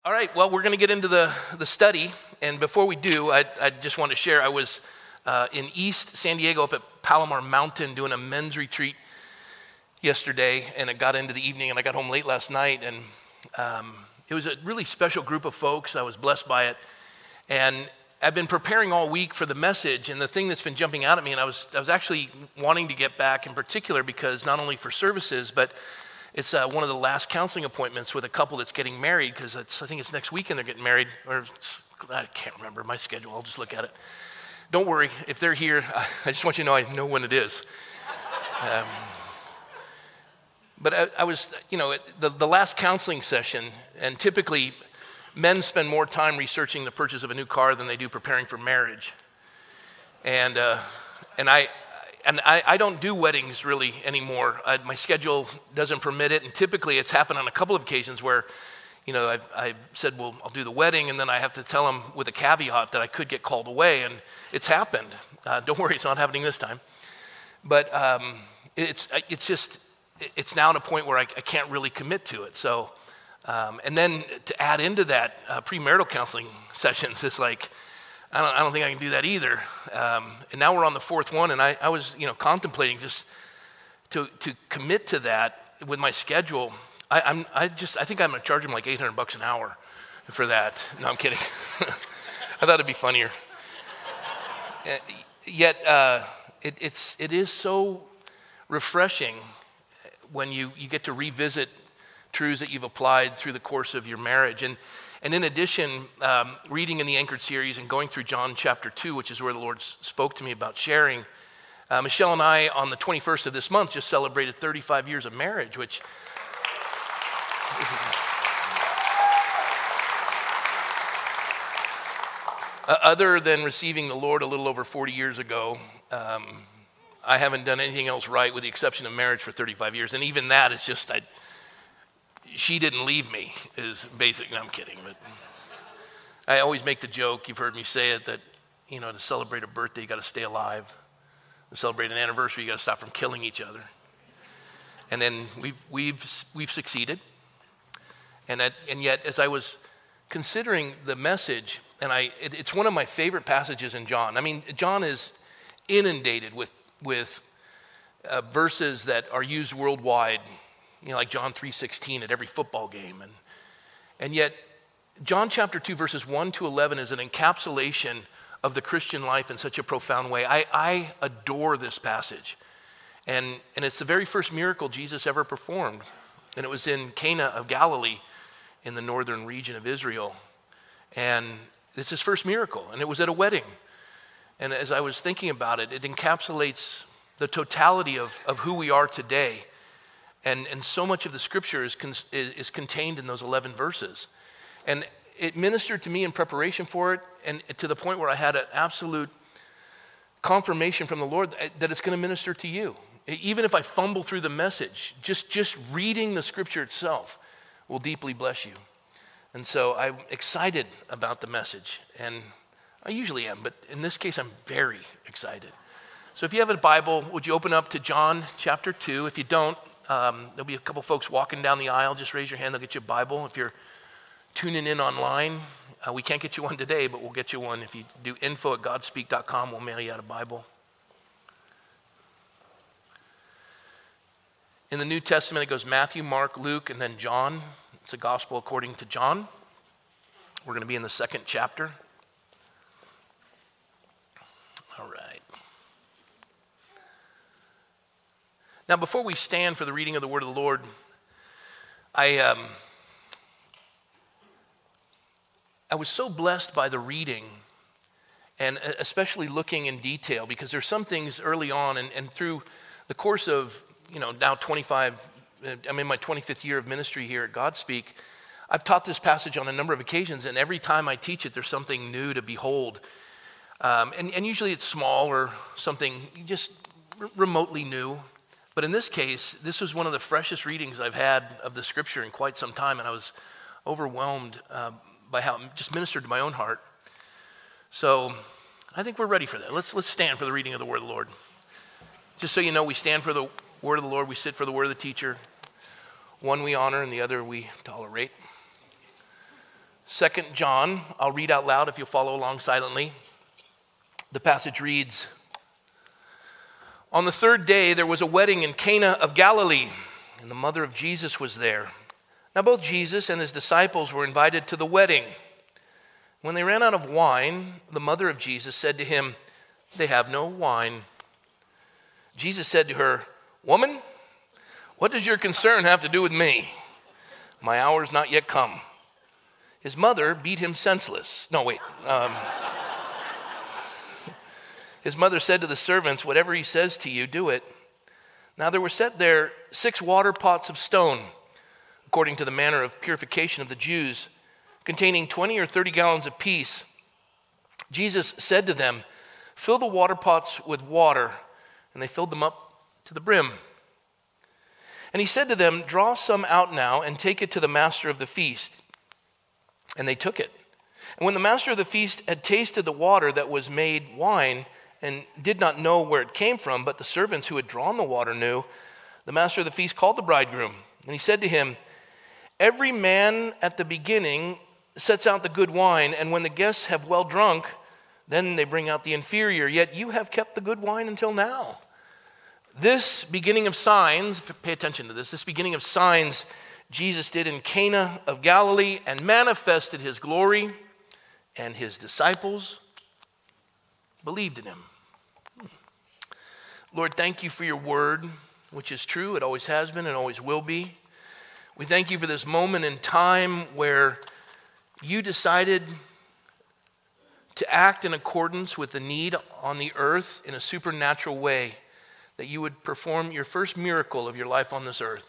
All right, well, we're going to get into the study, and before we do, I just want to share, I was in East San Diego up at Palomar Mountain doing a men's retreat yesterday, and it got into the evening, and I got home late last night, and it was a really special group of folks. I was blessed by it, and I've been preparing all week for the message, and the thing that's been jumping out at me, and I was actually wanting to get back in particular because not only for services, but it's one of the last counseling appointments with a couple that's getting married because I think it's next weekend they're getting married. Or I can't remember my schedule. I'll just look at it. Don't worry. If they're here, I just want you to know I know when it is. But I was, the last counseling session, and typically men spend more time researching the purchase of a new car than they do preparing for marriage. And I don't do weddings really anymore. My schedule doesn't permit it, and typically it's happened on a couple of occasions where, I said, well, I'll do the wedding, and then I have to tell them with a caveat that I could get called away, and it's happened. Don't worry, it's not happening this time. But it's now at a point where I can't really commit to it. So, and then to add into that, premarital counseling sessions, it's like, I don't think I can do that either. And now we're on the fourth one, and I was, contemplating just to commit to that with my schedule. I think I'm going to charge them like $800 an hour for that. No, I'm kidding. I thought it'd be funnier. Yet it is so refreshing when you get to revisit truths that you've applied through the course of your marriage. And in addition, reading in the Anchored series and going through John chapter 2, which is where the Lord spoke to me about sharing, Michelle and I, on the 21st of this month, just celebrated 35 years of marriage, which other than receiving the Lord a little over 40 years ago, I haven't done anything else right with the exception of marriage for 35 years. And even that is just, she didn't leave me is basic. No, I'm kidding. But I always make the joke, you've heard me say it, that, to celebrate a birthday, you got to stay alive. To celebrate an anniversary, you got to stop from killing each other. And then we've succeeded. And yet, as I was considering the message, and it's one of my favorite passages in John. I mean, John is inundated with verses that are used worldwide, like John 3:16 at every football game. And yet, John chapter 2, verses 1 to 11 is an encapsulation of the Christian life in such a profound way. I adore this passage. And it's the very first miracle Jesus ever performed. And it was in Cana of Galilee in the northern region of Israel. And it's his first miracle, and it was at a wedding. And as I was thinking about it, it encapsulates the totality of who we are today. And so much of the scripture is contained in those 11 verses. And it ministered to me in preparation for it, and to the point where I had an absolute confirmation from the Lord that it's going to minister to you. Even if I fumble through the message, just reading the scripture itself will deeply bless you. And so I'm excited about the message, and I usually am, but in this case I'm very excited. So if you have a Bible, would you open up to John chapter 2? If you don't, there'll be a couple folks walking down the aisle. Just raise your hand, they'll get you a Bible. If you're tuning in online, we can't get you one today, but we'll get you one. If you do info@godspeak.com, we'll mail you out a Bible. In the New Testament, it goes Matthew, Mark, Luke, and then John. It's a gospel according to John. We're going to be in the second chapter. All right. Now, before we stand for the reading of the word of the Lord, I was so blessed by the reading, and especially looking in detail, because there's some things early on and through the course of, now I'm in my 25th year of ministry here at Godspeak. I've taught this passage on a number of occasions, and every time I teach it, there's something new to behold. And usually it's small or something just remotely new. But in this case, this was one of the freshest readings I've had of the scripture in quite some time, and I was overwhelmed by how it just ministered to my own heart. So I think we're ready for that. Let's stand for the reading of the word of the Lord. Just so you know, we stand for the word of the Lord, we sit for the word of the teacher. One we honor and the other we tolerate. 2 John. I'll read out loud if you'll follow along silently. The passage reads, "On the third day there was a wedding in Cana of Galilee, and the mother of Jesus was there. Now both Jesus and his disciples were invited to the wedding. When they ran out of wine, the mother of Jesus said to him, 'They have no wine.' Jesus said to her, 'Woman, what does your concern have to do with me? My hour is not yet come.' His mother beat him senseless." His mother said to the servants, "Whatever he says to you, do it." Now there were set there 6 water pots of stone, according to the manner of purification of the Jews, containing 20 or 30 gallons apiece. Jesus said to them, "Fill the water pots with water," and they filled them up to the brim. And he said to them, "Draw some out now and take it to the master of the feast." And they took it. And when the master of the feast had tasted the water that was made wine and did not know where it came from, but the servants who had drawn the water knew, the master of the feast called the bridegroom. And he said to him, "Every man at the beginning sets out the good wine, and when the guests have well drunk, then they bring out the inferior. Yet you have kept the good wine until now." This beginning of signs, pay attention to this beginning of signs Jesus did in Cana of Galilee and manifested his glory, and his disciples believed in him. Lord, thank you for your word, which is true. It always has been and always will be. We thank you for this moment in time where you decided to act in accordance with the need on the earth in a supernatural way, that you would perform your first miracle of your life on this earth.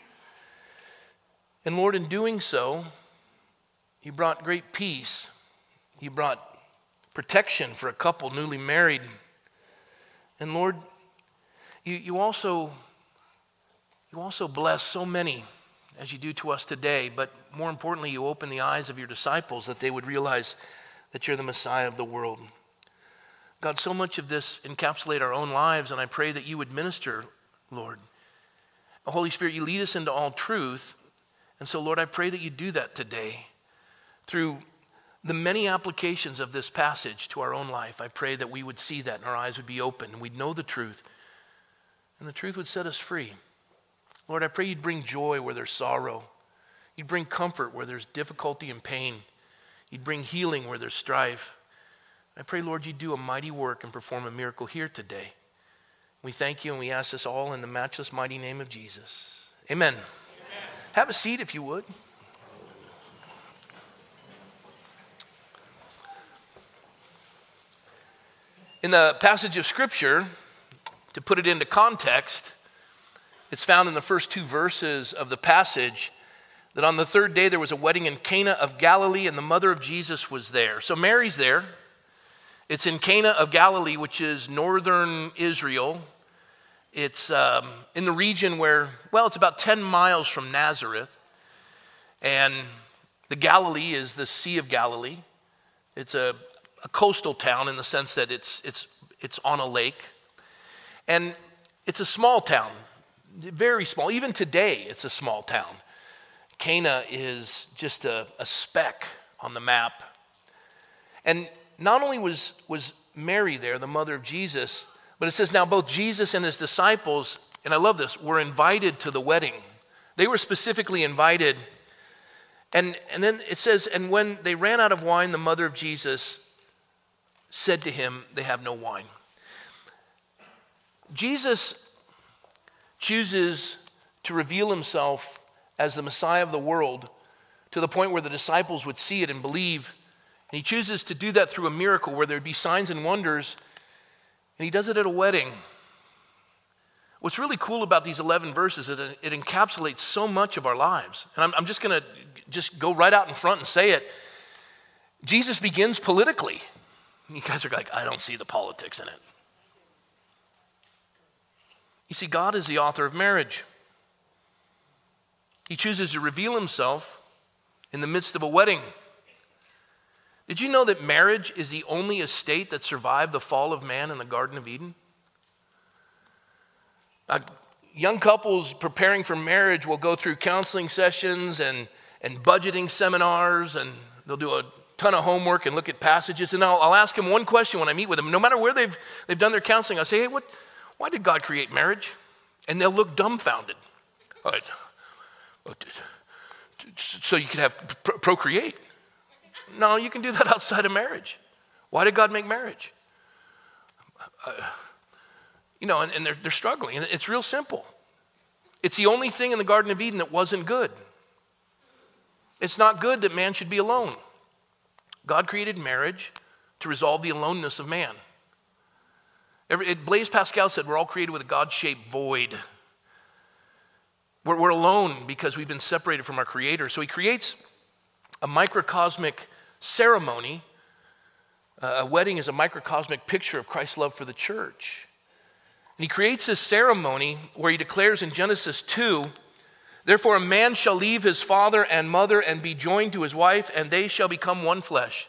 And Lord, in doing so, you brought great peace. You brought protection for a couple newly married. And Lord, you also bless so many as you do to us today, but more importantly, you open the eyes of your disciples that they would realize that you're the Messiah of the world. God, so much of this encapsulate our own lives, and I pray that you would minister, Lord. The Holy Spirit, you lead us into all truth. And so, Lord, I pray that you do that today. Through the many applications of this passage to our own life, I pray that we would see that and our eyes would be open and we'd know the truth. And the truth would set us free. Lord, I pray you'd bring joy where there's sorrow. You'd bring comfort where there's difficulty and pain. You'd bring healing where there's strife. I pray, Lord, you'd do a mighty work and perform a miracle here today. We thank you and we ask this all in the matchless mighty name of Jesus. Amen. Have a seat if you would. In the passage of Scripture, to put it into context, it's found in the first 2 verses of the passage that on the third day there was a wedding in Cana of Galilee and the mother of Jesus was there. So Mary's there. It's in Cana of Galilee, which is northern Israel. It's in the region where, it's about 10 miles from Nazareth. And the Galilee is the Sea of Galilee. It's a coastal town in the sense that it's on a lake. And it's a small town, very small. Even today, it's a small town. Cana is just a speck on the map. And not only was Mary there, the mother of Jesus, but it says now both Jesus and his disciples, and I love this, were invited to the wedding. They were specifically invited. And then it says, and when they ran out of wine, the mother of Jesus said to him, "They have no wine." Jesus chooses to reveal himself as the Messiah of the world to the point where the disciples would see it and believe. And he chooses to do that through a miracle where there'd be signs and wonders. And he does it at a wedding. What's really cool about these 11 verses is that it encapsulates so much of our lives. And I'm just going to go right out in front and say it. Jesus begins politically. You guys are like, I don't see the politics in it. You see, God is the author of marriage. He chooses to reveal himself in the midst of a wedding. Did you know that marriage is the only estate that survived the fall of man in the Garden of Eden? Young couples preparing for marriage will go through counseling sessions and budgeting seminars, and they'll do a ton of homework and look at passages, and I'll ask them one question when I meet with them. No matter where they've done their counseling, I'll say, hey, why did God create marriage? And they'll look dumbfounded. So you could have procreate. No, you can do that outside of marriage. Why did God make marriage? And they're struggling. And it's real simple. It's the only thing in the Garden of Eden that wasn't good. It's not good that man should be alone. God created marriage to resolve the aloneness of man. Blaise Pascal said we're all created with a God-shaped void. We're alone because we've been separated from our Creator. So he creates a microcosmic ceremony. A wedding is a microcosmic picture of Christ's love for the church. And he creates this ceremony where he declares in Genesis 2, therefore a man shall leave his father and mother and be joined to his wife, and they shall become one flesh.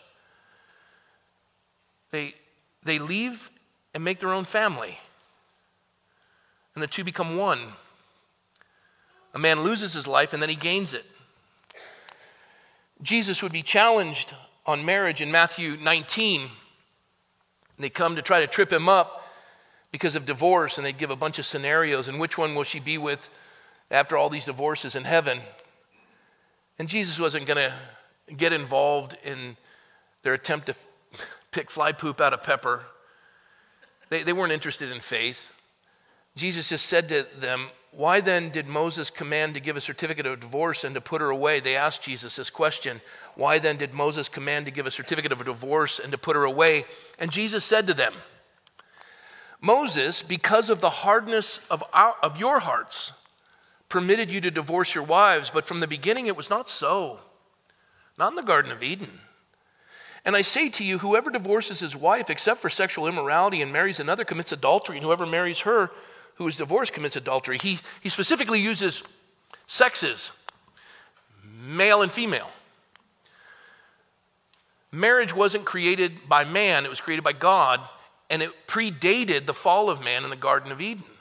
They leave and make their own family. And the two become one. A man loses his life and then he gains it. Jesus would be challenged on marriage in Matthew 19. And they come to try to trip him up because of divorce, and they'd give a bunch of scenarios, and which one will she be with after all these divorces in heaven? And Jesus wasn't going to get involved in their attempt to pick fly poop out of pepper. They weren't interested in faith. Jesus just said to them, why then did Moses command to give a certificate of divorce and to put her away? They asked Jesus this question. Why then did Moses command to give a certificate of divorce and to put her away? And Jesus said to them, Moses, because of the hardness of your hearts, permitted you to divorce your wives, but from the beginning it was not so. Not in the Garden of Eden. And I say to you, whoever divorces his wife except for sexual immorality and marries another commits adultery, and whoever marries her who is divorced commits adultery. He specifically uses sexes, male and female. Marriage wasn't created by man, it was created by God, and it predated the fall of man in the Garden of Eden.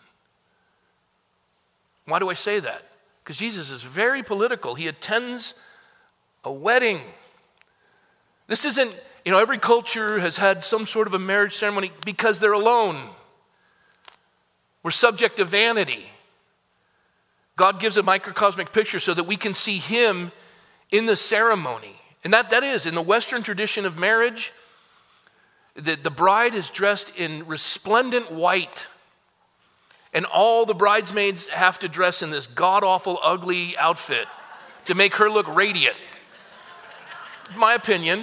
Why do I say that? Because Jesus is very political. He attends a wedding. This isn't, every culture has had some sort of a marriage ceremony because they're alone. We're subject to vanity. God gives a microcosmic picture so that we can see him in the ceremony. And that is, in the Western tradition of marriage, the bride is dressed in resplendent white. And all the bridesmaids have to dress in this god-awful, ugly outfit to make her look radiant. My opinion.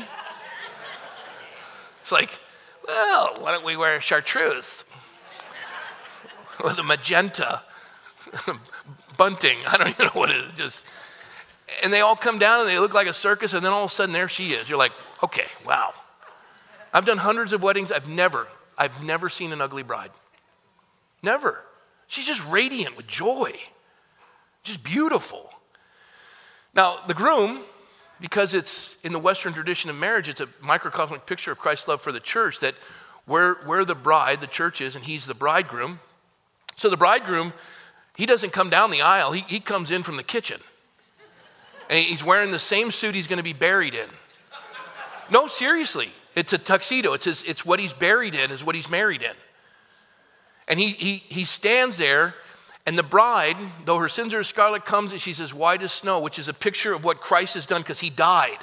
It's like, well, why don't we wear chartreuse? With a magenta bunting. I don't even know what it is. And they all come down and they look like a circus, and then all of a sudden there she is. You're like, okay, wow. I've done hundreds of weddings. I've never seen an ugly bride. Never. She's just radiant with joy. Just beautiful. Now, the groom, because it's in the Western tradition of marriage, it's a microcosmic picture of Christ's love for the church, that where the bride, the church is, and he's the bridegroom. So the bridegroom, he doesn't come down the aisle. He comes in from the kitchen. And he's wearing the same suit he's going to be buried in. No, seriously. It's a tuxedo. It's what he's buried in is what he's married in. And he stands there, and the bride, though her sins are as scarlet, comes and she's as white as snow, which is a picture of what Christ has done because he died.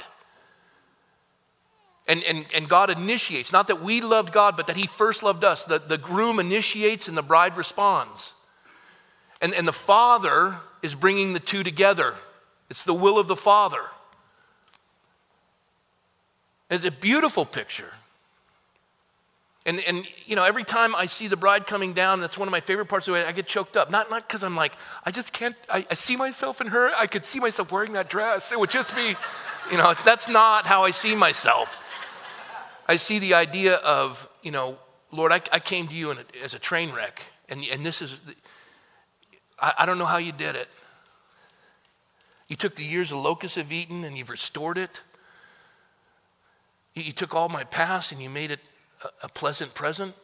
And God initiates, not that we loved God, but that he first loved us. The groom initiates and the bride responds. And the Father is bringing the two together. It's the will of the Father. It's a beautiful picture. And every time I see the bride coming down, that's one of my favorite parts of it, I get choked up. Not because I'm like, I just can't, I see myself in her. I could see myself wearing that dress. It would just be, that's not how I see myself. I see the idea of, Lord, I came to you as a train wreck. And this is, I don't know how you did it. You took the years the locusts have eaten and you've restored it. You took all my past and you made it a pleasant present.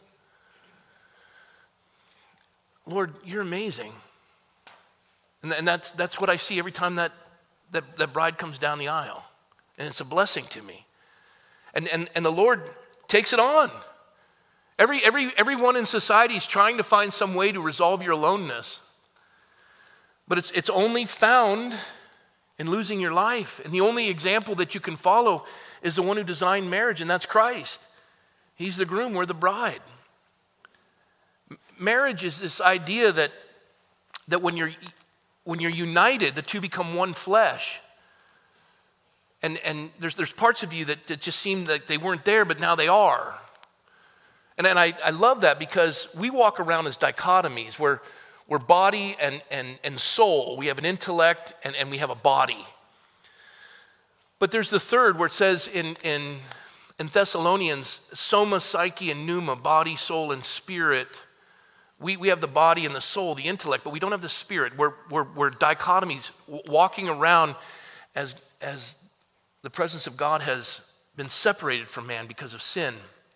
Lord, you're amazing. And that's what I see every time that bride comes down the aisle. and it's a blessing to me. And the Lord takes it on. Everyone in society is trying to find some way to resolve your aloneness. But it's only found in losing your life. And the only example that you can follow is the one who designed marriage, and that's Christ. He's the groom, we're the bride. Marriage is this idea that when you're united, the two become one flesh. And there's parts of you that just seem like they weren't there, but now they are. And I love that, because we walk around as dichotomies, where we're body and soul. We have an intellect and we have a body. But there's the third, where it says in Thessalonians, soma, psyche, and pneuma, body, soul, and spirit. We have the body and the soul, the intellect, but we don't have the spirit. We're dichotomies, walking around as the presence of God has been separated from man because of sin.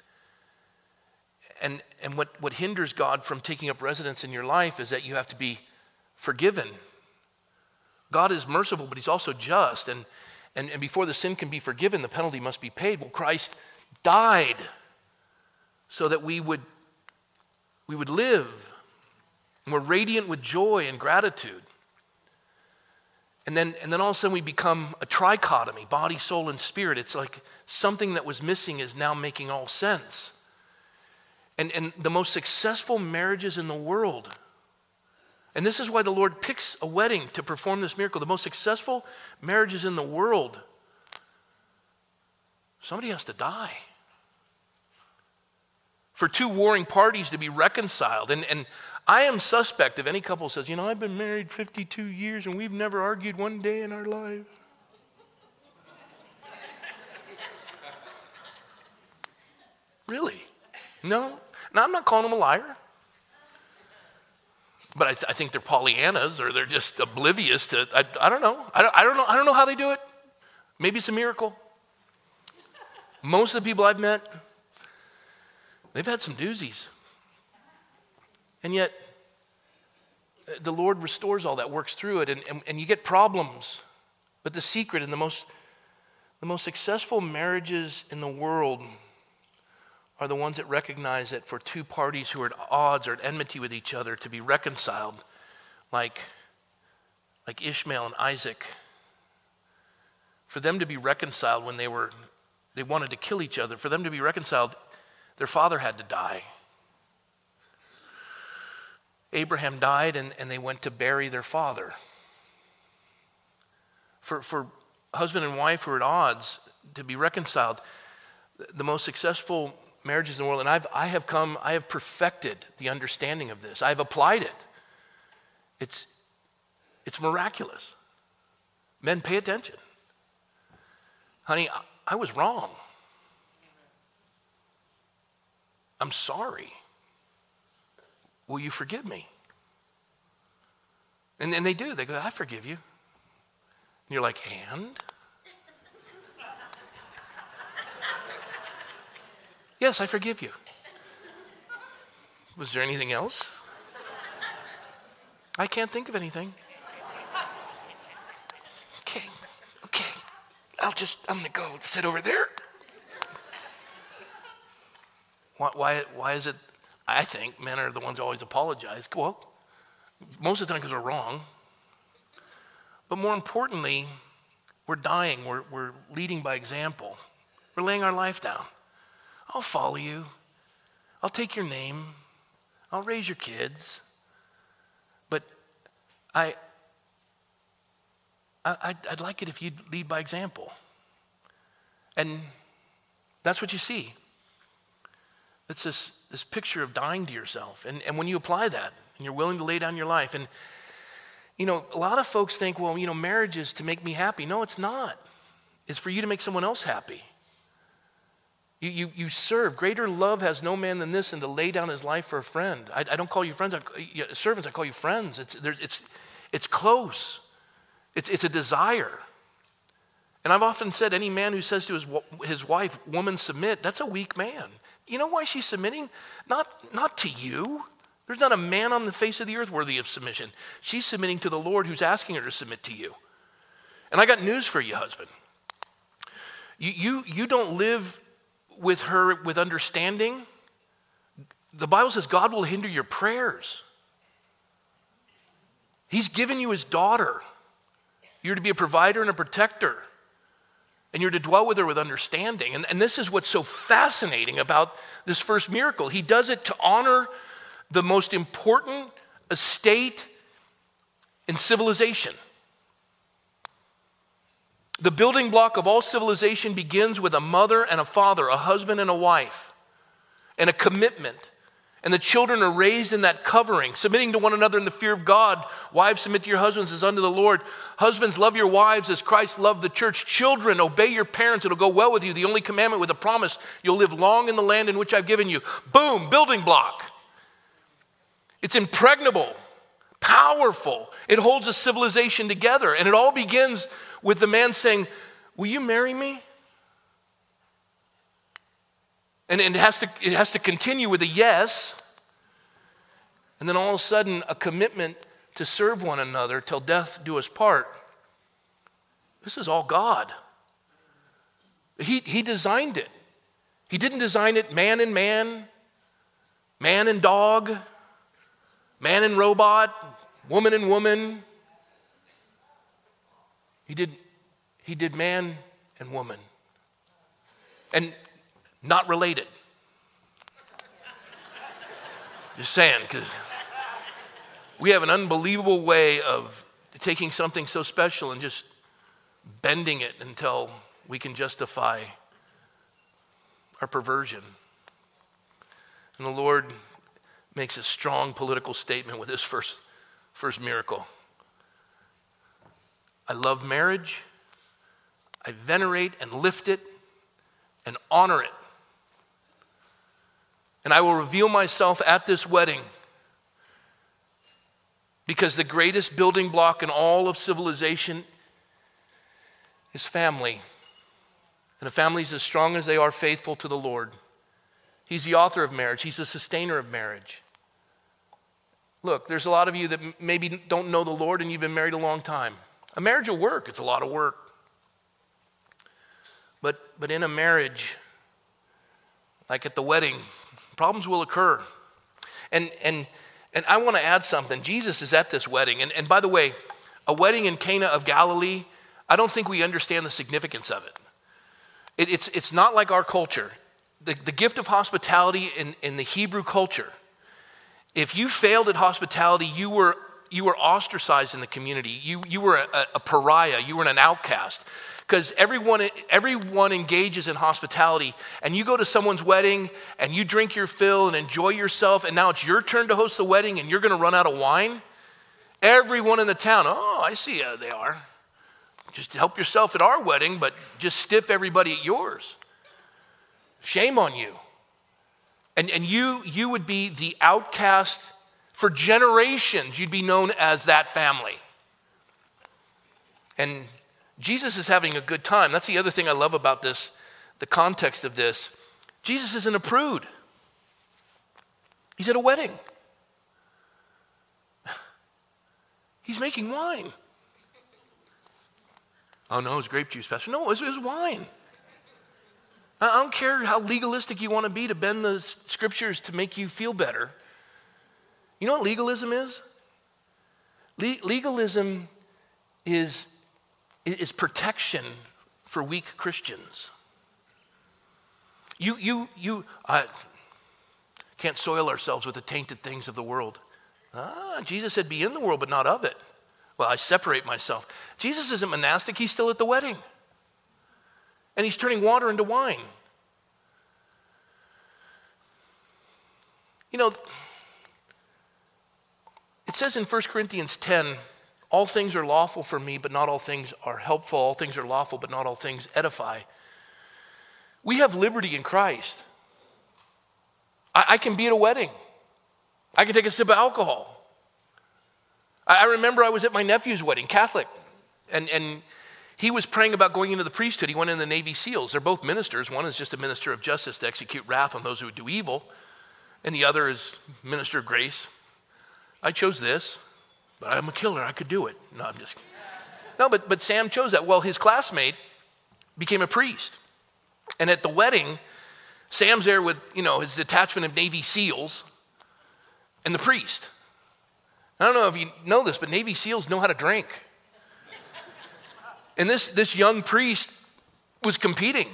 And what hinders God from taking up residence in your life is that you have to be forgiven. God is merciful, but he's also just. And before the sin can be forgiven, the penalty must be paid. Well, Christ died so that we would live. And we're radiant with joy and gratitude. And then all of a sudden we become a trichotomy, body, soul, and spirit. It's like something that was missing is now making all sense. And the most successful marriages in the world, and this is why the Lord picks a wedding to perform this miracle. The most successful marriages in the world, somebody has to die. For two warring parties to be reconciled. And I am suspect if any couple says, I've been married 52 years and we've never argued one day in our life. Really? No. Now, I'm not calling them a liar. But I think they're Pollyannas, or they're just oblivious to, I don't know. I don't know how they do it. Maybe it's a miracle. Most of the people I've met, they've had some doozies. And yet, the Lord restores all that, works through it, and you get problems. But the secret and the most successful marriages in the world are the ones that recognize that for two parties who are at odds or at enmity with each other to be reconciled, like Ishmael and Isaac, for them to be reconciled when they wanted to kill each other, for them to be reconciled, their father had to die. Abraham died and they went to bury their father. For husband and wife who are at odds to be reconciled, the most successful marriages in the world, and I have perfected the understanding of this. I've applied it. It's miraculous. Men, pay attention. Honey, I was wrong. I'm sorry. Will you forgive me? And then they do. They go, I forgive you. And you're like, and? Yes, I forgive you. Was there anything else? I can't think of anything. Okay. I'm going to go sit over there. Why is it, I think, men are the ones who always apologize? Well, most of the time because we're wrong. But more importantly, we're dying. We're leading by example. We're laying our life down. I'll follow you. I'll take your name. I'll raise your kids. But I'd like it if you'd lead by example. And that's what you see. It's this picture of dying to yourself. And when you apply that, and you're willing to lay down your life, and a lot of folks think, well, marriage is to make me happy. No, it's not. It's for you to make someone else happy. You serve. Greater love has no man than this, and to lay down his life for a friend. I don't call you friends. Servants, I call you friends. It's close. It's a desire. And I've often said, any man who says to his wife, woman, submit, that's a weak man. You know why she's submitting? Not to you. There's not a man on the face of the earth worthy of submission. She's submitting to the Lord who's asking her to submit to you. And I got news for you, husband. You don't live with her with understanding. The Bible says God will hinder your prayers. He's given you his daughter. You're to be a provider and a protector. And you're to dwell with her with understanding. And this is what's so fascinating about this first miracle. He does it to honor the most important estate in civilization. The building block of all civilization begins with a mother and a father, a husband and a wife, and a commitment. And the children are raised in that covering, submitting to one another in the fear of God. Wives, submit to your husbands as unto the Lord. Husbands, love your wives as Christ loved the church. Children, obey your parents. It'll go well with you. The only commandment with a promise, you'll live long in the land in which I've given you. Boom, building block. It's impregnable, powerful. It holds a civilization together. And it all begins with the man saying, will you marry me? And it has to continue with a yes. And then all of a sudden, a commitment to serve one another till death do us part. This is all God. He designed it. He didn't design it man and man, man and dog, man and robot, woman and woman. He did man and woman. And not related. Just saying, because we have an unbelievable way of taking something so special and just bending it until we can justify our perversion. And the Lord makes a strong political statement with this first miracle. I love marriage. I venerate and lift it and honor it. And I will reveal myself at this wedding because the greatest building block in all of civilization is family. And a family is as strong as they are faithful to the Lord. He's the author of marriage. He's the sustainer of marriage. Look, there's a lot of you that maybe don't know the Lord and you've been married a long time. A marriage will work. It's a lot of work. But in a marriage, like at the wedding, problems will occur. And I want to add something. Jesus is at this wedding. And by the way, a wedding in Cana of Galilee, I don't think we understand the significance of it. It's not like our culture. The gift of hospitality in the Hebrew culture, if you failed at hospitality, you were ostracized in the community. You were a pariah. You were an outcast. Because everyone engages in hospitality, and you go to someone's wedding and you drink your fill and enjoy yourself, and now it's your turn to host the wedding and you're going to run out of wine. Everyone in the town, oh, I see how they are. Just help yourself at our wedding, but just stiff everybody at yours. Shame on you. And you would be the outcast for generations. You'd be known as that family. And Jesus is having a good time. That's the other thing I love about this, the context of this. Jesus isn't a prude. He's at a wedding. He's making wine. Oh no, it's grape juice, Pastor. No, it was wine. I don't care how legalistic you want to be to bend the scriptures to make you feel better. You know what legalism is? Legalism is protection for weak Christians. You can't soil ourselves with the tainted things of the world. Jesus said, be in the world, but not of it. Well, I separate myself. Jesus isn't monastic. He's still at the wedding. And he's turning water into wine. You know, it says in 1 Corinthians 10, all things are lawful for me, but not all things are helpful. All things are lawful, but not all things edify. We have liberty in Christ. I can be at a wedding. I can take a sip of alcohol. I remember I was at my nephew's wedding, Catholic, and he was praying about going into the priesthood. He went in the Navy SEALs. They're both ministers. One is just a minister of justice to execute wrath on those who would do evil, and the other is minister of grace. I chose this, but I'm a killer. I could do it. No, I'm just kidding. No, but Sam chose that. Well, his classmate became a priest. And at the wedding, Sam's there with, his detachment of Navy SEALs and the priest. I don't know if you know this, but Navy SEALs know how to drink. And this young priest was competing.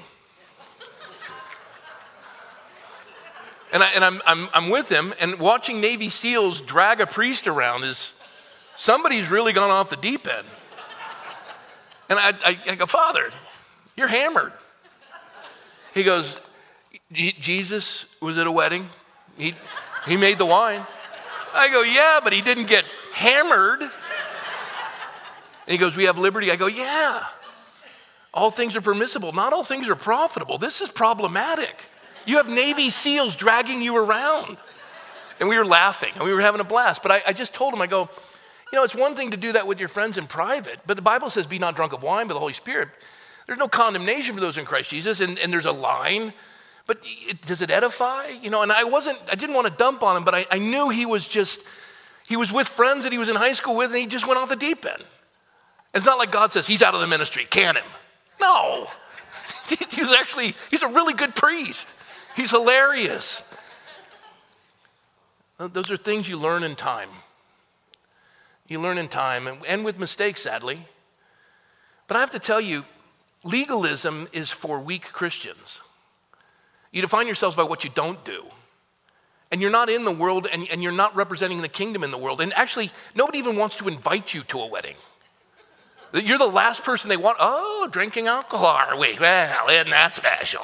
And I'm with him, and watching Navy SEALs drag a priest around is, somebody's really gone off the deep end. And I go, Father, you're hammered. He goes, Jesus was at a wedding. He made the wine. I go, yeah, but he didn't get hammered. And he goes, we have liberty. I go, yeah. All things are permissible. Not all things are profitable. This is problematic. You have Navy SEALs dragging you around. And we were laughing, and we were having a blast. But I just told him, I go, it's one thing to do that with your friends in private, but the Bible says be not drunk of wine, but the Holy Spirit. There's no condemnation for those in Christ Jesus, and there's a line. But does it edify? And I didn't want to dump on him, but I knew he was with friends that he was in high school with, and he just went off the deep end. It's not like God says, he's out of the ministry, can him. No. He's a really good priest. He's hilarious. Those are things you learn in time. You learn in time, and with mistakes, sadly. But I have to tell you, legalism is for weak Christians. You define yourselves by what you don't do. And you're not in the world, and you're not representing the kingdom in the world. And actually, nobody even wants to invite you to a wedding. You're the last person they want. Oh, drinking alcohol, are we? Well, isn't that special?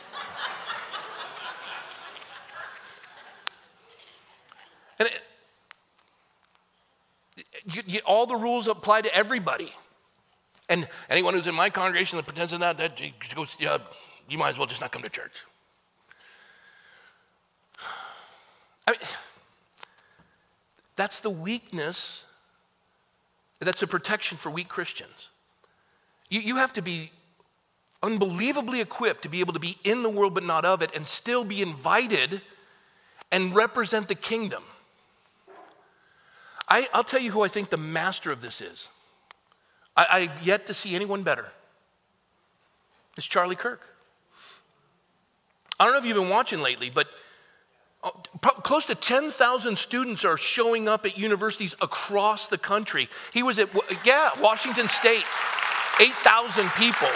And all the rules apply to everybody. And anyone who's in my congregation that pretends that goes, you might as well just not come to church. That's the weakness. That's a protection for weak Christians. You have to be unbelievably equipped to be able to be in the world but not of it, and still be invited and represent the kingdom. I'll tell you who I think the master of this is. I've yet to see anyone better. It's Charlie Kirk. I don't know if you've been watching lately, but close to 10,000 students are showing up at universities across the country. He was at, Washington State, 8,000 people.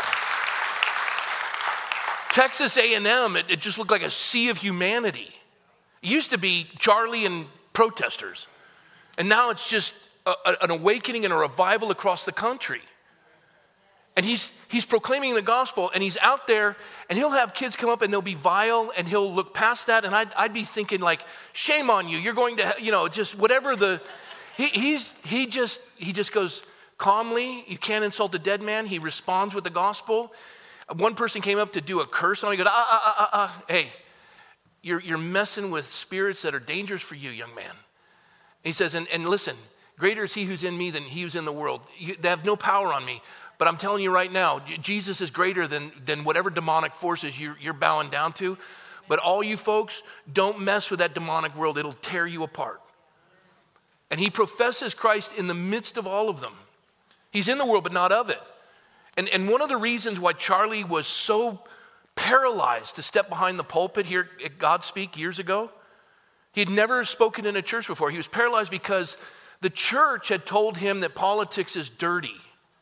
Texas A&M, it just looked like a sea of humanity. It used to be Charlie and protesters. And now it's just an awakening and a revival across the country. And he's proclaiming the gospel, and he's out there, and he'll have kids come up and they'll be vile, and he'll look past that, and I'd be thinking like, shame on you, you're going to, just whatever he just goes calmly. You can't insult a dead man. He responds with the gospel. One person came up to do a curse on him. He goes, hey, you're messing with spirits that are dangerous for you, young man. He says, and listen, greater is he who's in me than he who's in the world. They have no power on me. But I'm telling you right now, Jesus is greater than whatever demonic forces you're bowing down to. But all you folks, don't mess with that demonic world. It'll tear you apart. And he professes Christ in the midst of all of them. He's in the world, but not of it. And one of the reasons why Charlie was so paralyzed to step behind the pulpit here at Godspeak years ago, he had never spoken in a church before. He was paralyzed because the church had told him that politics is dirty.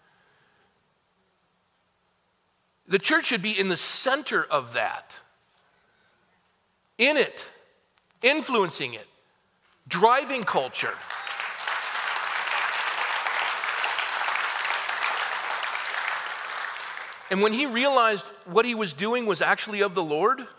The church should be in the center of that. In it, influencing it, driving culture. And when he realized what he was doing was actually of the Lord,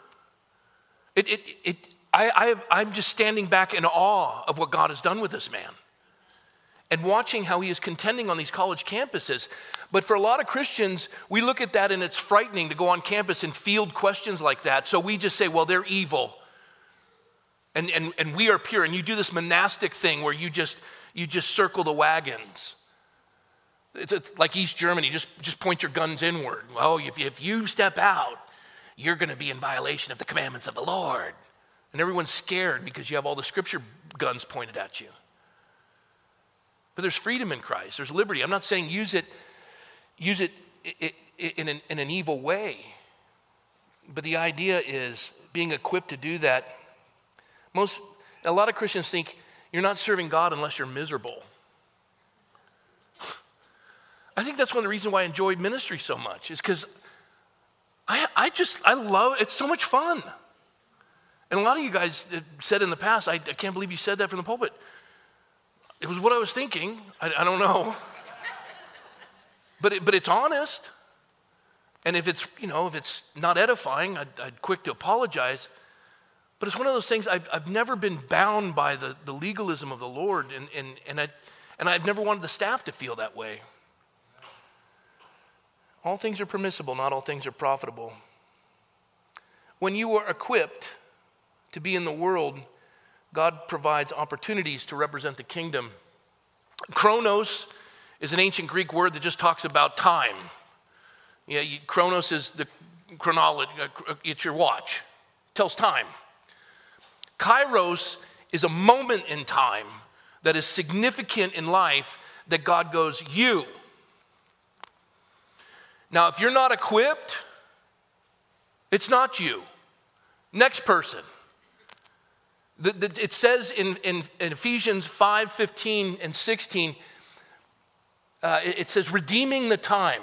I'm just standing back in awe of what God has done with this man. And watching how he is contending on these college campuses. But for a lot of Christians, we look at that and it's frightening to go on campus and field questions like that. So we just say, well, they're evil. And we are pure. And you do this monastic thing where you just circle the wagons. It's like East Germany, just point your guns inward. Well, if you step out, you're going to be in violation of the commandments of the Lord. And everyone's scared because you have all the scripture guns pointed at you. But there's freedom in Christ. There's liberty. I'm not saying use it in an evil way. But the idea is being equipped to do that. A lot of Christians think you're not serving God unless you're miserable. I think that's one of the reasons why I enjoy ministry so much, is because I love, it's so much fun. And a lot of you guys said in the past, I can't believe you said that from the pulpit. It was what I was thinking. I don't know. But it's honest. And if it's not edifying, I'd quick to apologize. But it's one of those things, I've never been bound by the legalism of the Lord, and I've never wanted the staff to feel that way. All things are permissible, not all things are profitable. When you are equipped to be in the world, God provides opportunities to represent the kingdom. Chronos is an ancient Greek word that just talks about time. Chronos is the chronology, it's your watch. It tells time. Kairos is a moment in time that is significant in life that God goes, you. Now, if you're not equipped, it's not you. Next person. It says in Ephesians 5:15 and 16, it says, redeeming the time.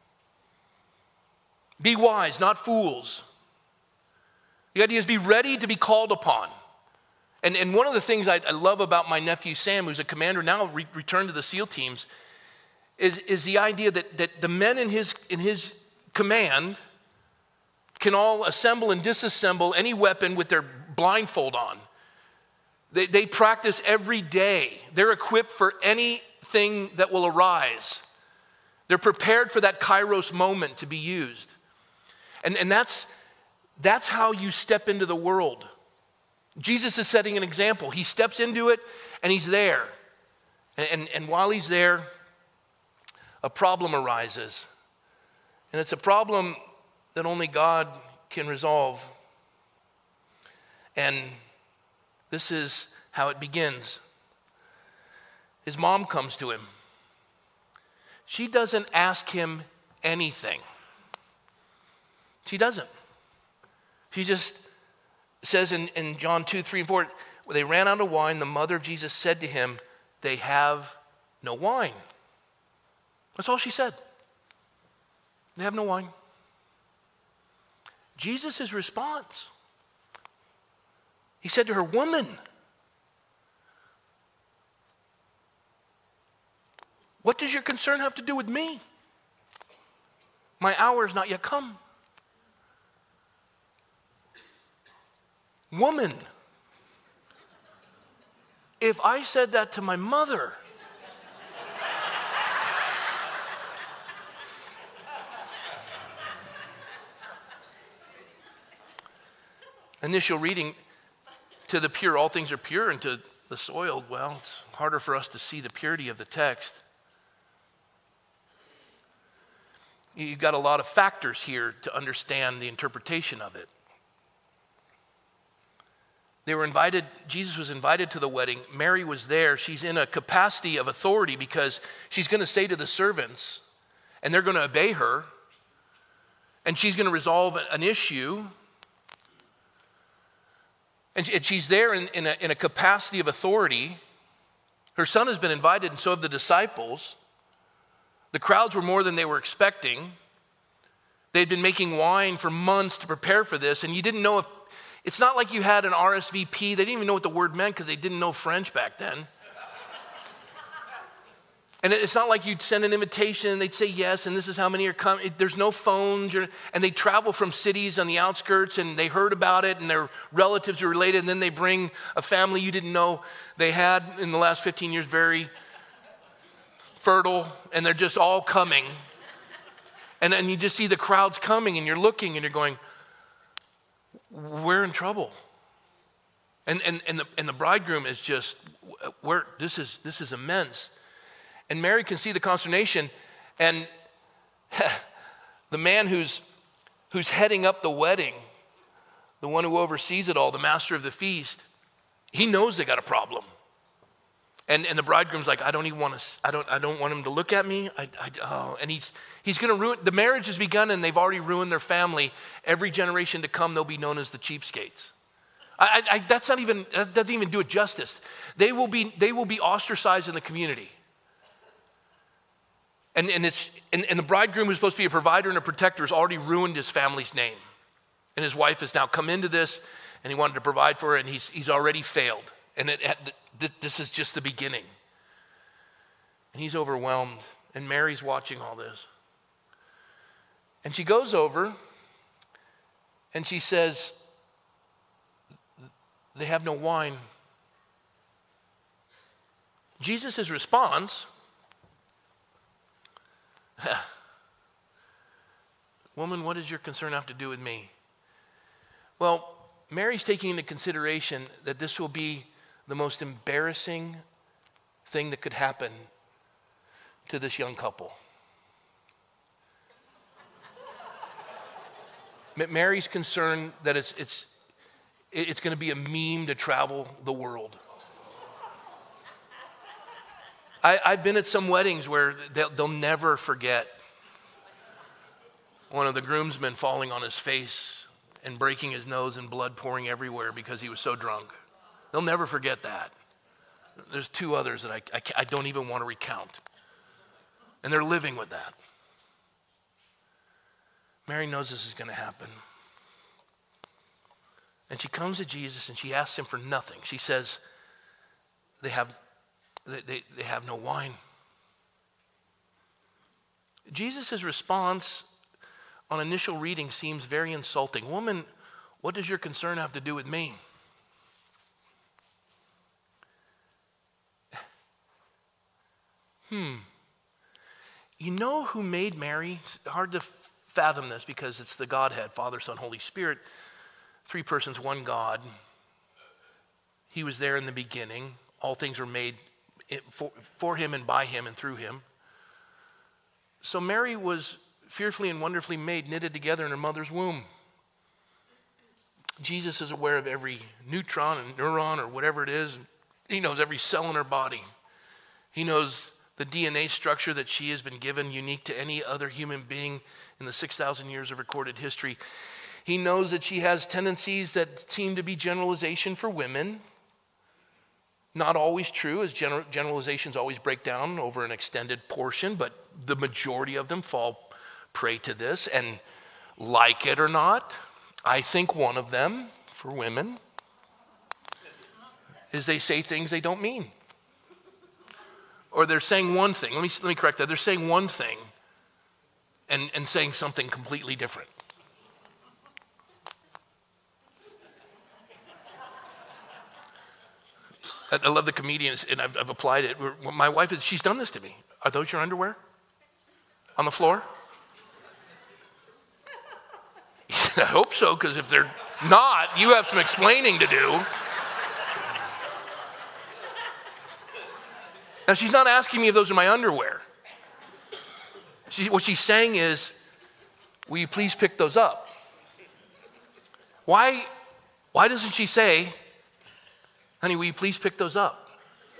Be wise, not fools. The idea is be ready to be called upon. And one of the things I love about my nephew Sam, who's a commander now, returned to the SEAL teams, is the idea that the men in his command can all assemble and disassemble any weapon with their blindfold on. They practice every day. They're equipped for anything that will arise. They're prepared for that Kairos moment to be used. And that's how you step into the world. Jesus is setting an example. He steps into it and he's there. And while he's there, a problem arises. And it's a problem that only God can resolve. And this is how it begins. His mom comes to him. She doesn't ask him anything. She doesn't. She just says in John 2, 3, and 4, when they ran out of wine, the mother of Jesus said to him, they have no wine. That's all she said. They have no wine. Jesus' response, he said to her, woman, what does your concern have to do with me? My hour has not yet come. Woman, if I said that to my mother, initial reading, to the pure, all things are pure, and to the soiled, well, it's harder for us to see the purity of the text. You've got a lot of factors here to understand the interpretation of it. They were invited, Jesus was invited to the wedding. Mary was there. She's in a capacity of authority because she's going to say to the servants, and they're going to obey her, and she's going to resolve an issue. And she's there in a capacity of authority. Her son has been invited, and so have the disciples. The crowds were more than they were expecting. They'd been making wine for months to prepare for this, and you didn't know if, it's not like you had an RSVP. They didn't even know what the word meant because they didn't know French back then. And it's not like you'd send an invitation and they'd say yes, and this is how many are coming. There's no phones, and they travel from cities on the outskirts, and they heard about it, and their relatives are related, and then they bring a family you didn't know they had in the last 15 years, very fertile, and they're just all coming. And you just see the crowds coming, and you're looking, and you're going, we're in trouble. And the bridegroom is just, this is immense. And Mary can see the consternation, and the man who's heading up the wedding, the one who oversees it all, the master of the feast, he knows they got a problem. And the bridegroom's like, I don't want him to look at me. And he's going to ruin, the marriage has begun and they've already ruined their family. Every generation to come, they'll be known as the cheapskates. That doesn't even do it justice. They will be ostracized in the community. And the bridegroom who's supposed to be a provider and a protector has already ruined his family's name. And his wife has now come into this and he wanted to provide for her and he's already failed. And this is just the beginning. And he's overwhelmed. And Mary's watching all this. And she goes over and she says, they have no wine. Jesus' response, woman, what does your concern have to do with me? Well, Mary's taking into consideration that this will be the most embarrassing thing that could happen to this young couple. Mary's concerned that it's going to be a meme to travel the world. I've been at some weddings where they'll never forget one of the groomsmen falling on his face and breaking his nose and blood pouring everywhere because he was so drunk. They'll never forget that. There's two others that I don't even want to recount. And they're living with that. Mary knows this is going to happen. And she comes to Jesus and she asks him for nothing. She says, they have no wine. Jesus' response on initial reading seems very insulting. Woman, what does your concern have to do with me? You know who made Mary? It's hard to fathom this because it's the Godhead, Father, Son, Holy Spirit. Three persons, one God. He was there in the beginning. All things were made for him and by him and through him. So Mary was fearfully and wonderfully made, knitted together in her mother's womb. Jesus is aware of every neutron and neuron or whatever it is. He knows every cell in her body. He knows the DNA structure that she has been given, unique to any other human being in the 6,000 years of recorded history. He knows that she has tendencies that seem to be generalization for women. Not always true, as generalizations always break down over an extended portion, but the majority of them fall prey to this. And like it or not, I think one of them, for women, is they say things they don't mean. Or they're saying one thing. Let me correct that. They're saying one thing and saying something completely different. I love the comedians, and I've applied it. My wife, she's done this to me. Are those your underwear? On the floor? I hope so, because if they're not, you have some explaining to do. Now, she's not asking me if those are my underwear. What she's saying is, will you please pick those up? Why doesn't she say, honey, will you please pick those up?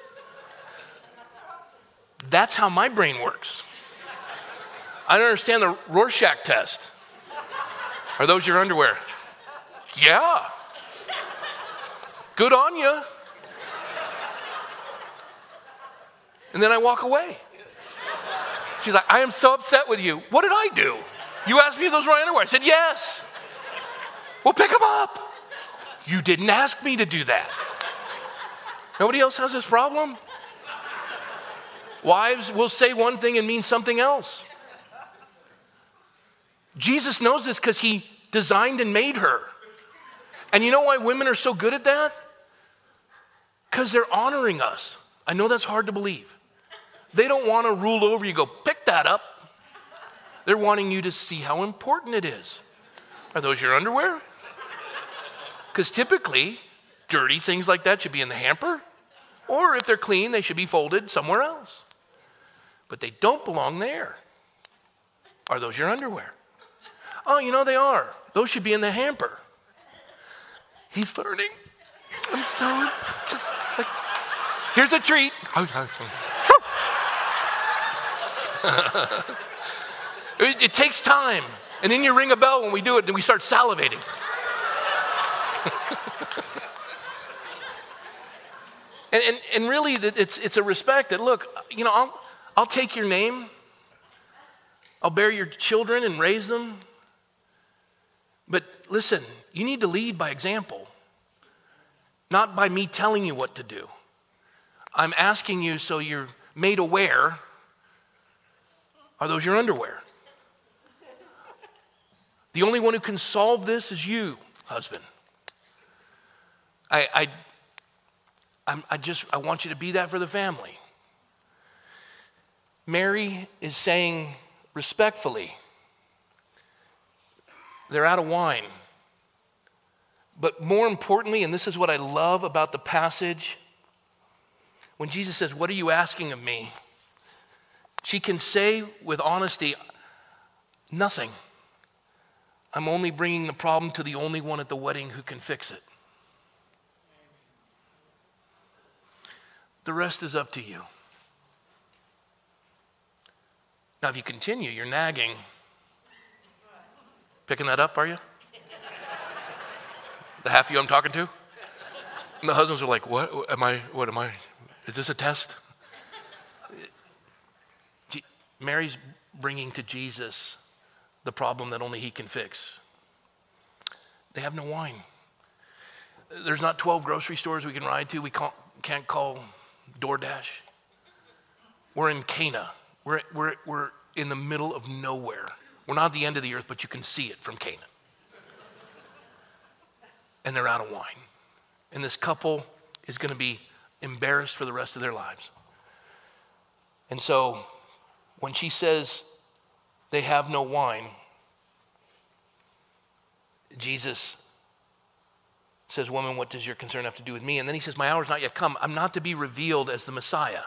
That's how my brain works. I don't understand the Rorschach test. Are those your underwear? Yeah. Good on you. And then I walk away. She's like, I am so upset with you. What did I do? You asked me if those were my underwear. I said, yes. Well, pick them up. You didn't ask me to do that. Nobody else has this problem? Wives will say one thing and mean something else. Jesus knows this because he designed and made her. And you know why women are so good at that? Because they're honoring us. I know that's hard to believe. They don't want to rule over you, go, pick that up. They're wanting you to see how important it is. Are those your underwear? Because typically, dirty things like that should be in the hamper. Or if they're clean, they should be folded somewhere else. But they don't belong there. Are those your underwear? Oh, you know they are. Those should be in the hamper. He's learning. I'm so, it's like, Here's a treat. It takes time. And then you ring a bell when we do it, and we start salivating. and really, it's a respect that, look, I'll take your name. I'll bear your children and raise them. But listen, you need to lead by example, not by me telling you what to do. I'm asking you so you're made aware. Are those your underwear? The only one who can solve this is you, husband. I want you to be that for the family. Mary is saying respectfully, they're out of wine. But more importantly, and this is what I love about the passage, when Jesus says, "What are you asking of me?" she can say with honesty, "Nothing. I'm only bringing the problem to the only one at the wedding who can fix it. The rest is up to you." Now, if you continue, you're nagging. Picking that up, are you? The half of you I'm talking to? And the husbands are like, what am I? Is this a test? Mary's bringing to Jesus the problem that only he can fix. They have no wine. There's not 12 grocery stores we can ride to. We can't call DoorDash. We're in Cana. We're in the middle of nowhere. We're not at the end of the earth, but you can see it from Canaan. And they're out of wine. And this couple is going to be embarrassed for the rest of their lives. And so when she says they have no wine, Jesus says, "Woman, what does your concern have to do with me?" And then he says, "My hour's not yet come. I'm not to be revealed as the Messiah."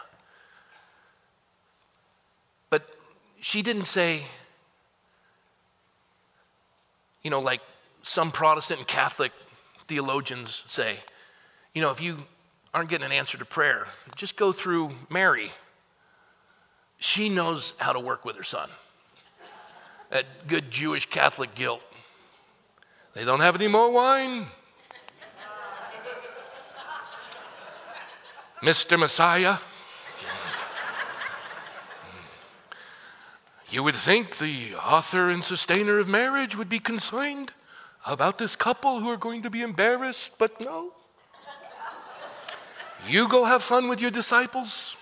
But she didn't say, like some Protestant and Catholic theologians say, if you aren't getting an answer to prayer, just go through Mary. She knows how to work with her son. That good Jewish Catholic guilt. They don't have any more wine. Mr. Messiah, you would think the author and sustainer of marriage would be concerned about this couple who are going to be embarrassed, but no. You go have fun with your disciples.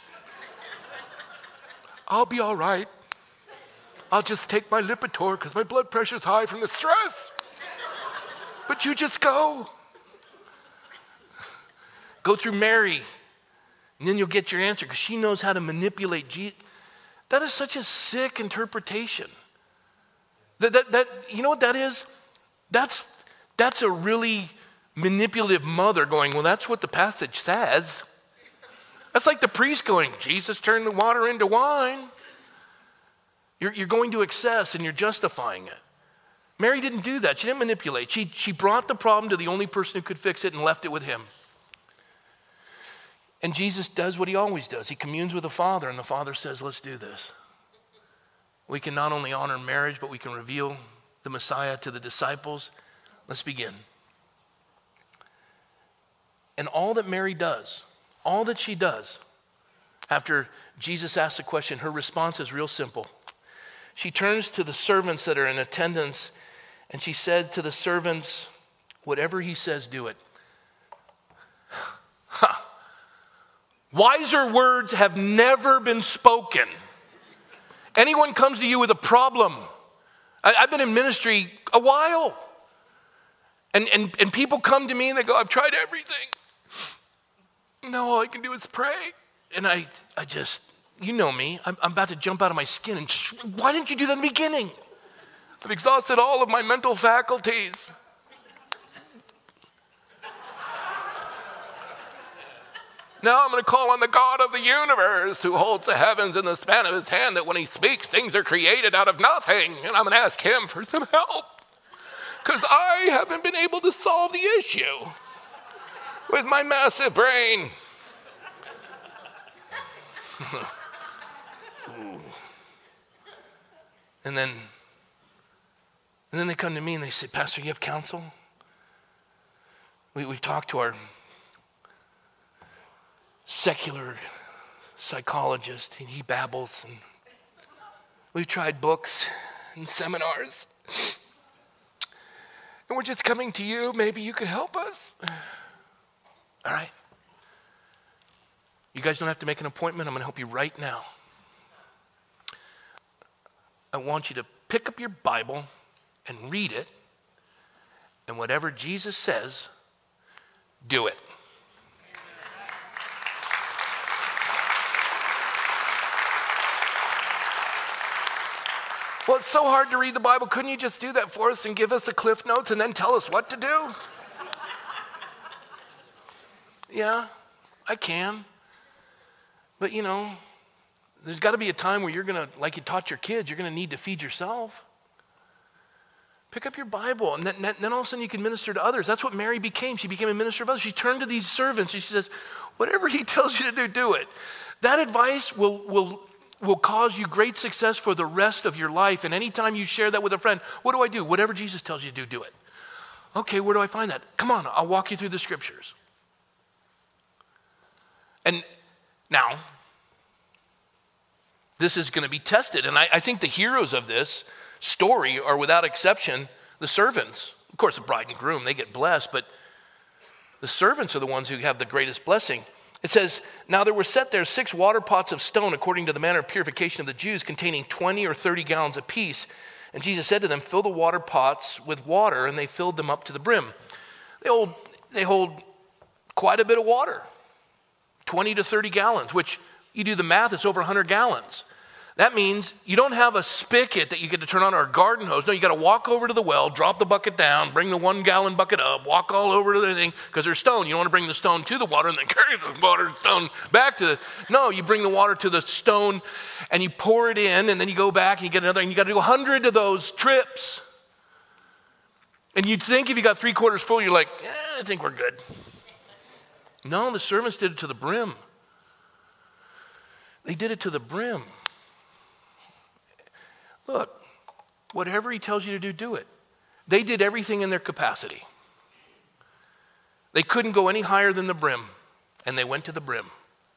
I'll be all right. I'll just take my Lipitor because my blood pressure's high from the stress. But you just go. Go through Mary, and then you'll get your answer because she knows how to manipulate Jesus. That is such a sick interpretation. That you know what that is? That's a really manipulative mother going, well, that's what the passage says. That's like the priest going, Jesus turned the water into wine. You're going to excess and you're justifying it. Mary didn't do that. She didn't manipulate. She brought the problem to the only person who could fix it and left it with him. And Jesus does what he always does. He communes with the Father, and the Father says, let's do this. We can not only honor marriage, but we can reveal the Messiah to the disciples. Let's begin. And all that Mary does, all that she does, after Jesus asks the question, her response is real simple. She turns to the servants that are in attendance, and she said to the servants, whatever he says, do it. Wiser words have never been spoken. Anyone comes to you with a problem. I've been in ministry a while. And people come to me and they go, I've tried everything. Now all I can do is pray. And I just, you know me, I'm about to jump out of my skin. And why didn't you do that in the beginning? I've exhausted all of my mental faculties. Now I'm going to call on the God of the universe who holds the heavens in the span of his hand, that when he speaks, things are created out of nothing. And I'm going to ask him for some help because I haven't been able to solve the issue with my massive brain. And then they come to me and they say, Pastor, you have counsel? We've talked to our secular psychologist, and he babbles, and we've tried books and seminars, and we're just coming to you. Maybe you could help us. All right. You guys don't have to make an appointment. I'm going to help you right now. I want you to pick up your Bible and read it, and whatever Jesus says, do it. Well, it's so hard to read the Bible. Couldn't you just do that for us and give us the Cliff Notes and then tell us what to do? Yeah, I can. But there's got to be a time where you're going to, like you taught your kids, you're going to need to feed yourself. Pick up your Bible, and then all of a sudden you can minister to others. That's what Mary became. She became a minister of others. She turned to these servants, and she says, whatever he tells you to do, do it. That advice will cause you great success for the rest of your life. And anytime you share that with a friend, what do I do? Whatever Jesus tells you to do, do it. Okay, where do I find that? Come on, I'll walk you through the scriptures. And now, this is going to be tested. And I think the heroes of this story are, without exception, the servants. Of course, the bride and groom, they get blessed, but the servants are the ones who have the greatest blessing. It says, now there were set there 6 water pots of stone according to the manner of purification of the Jews, containing 20 or 30 gallons apiece. And Jesus said to them, fill the water pots with water, and they filled them up to the brim. They hold quite a bit of water, 20 to 30 gallons, which you do the math, it's over 100 gallons. That means you don't have a spigot that you get to turn on or a garden hose. No, you got to walk over to the well, drop the bucket down, bring the 1 gallon bucket up, walk all over to the thing, because there's stone. You don't want to bring the stone to the water and then carry the water stone back to the, no, you bring the water to the stone and you pour it in, and then you go back and you get another, and you got to do 100 of those trips. And you'd think if you got 3/4 full, you're like, I think we're good. No, the servants did it to the brim. They did it to the brim. Look, whatever he tells you to do, do it. They did everything in their capacity. They couldn't go any higher than the brim, and they went to the brim.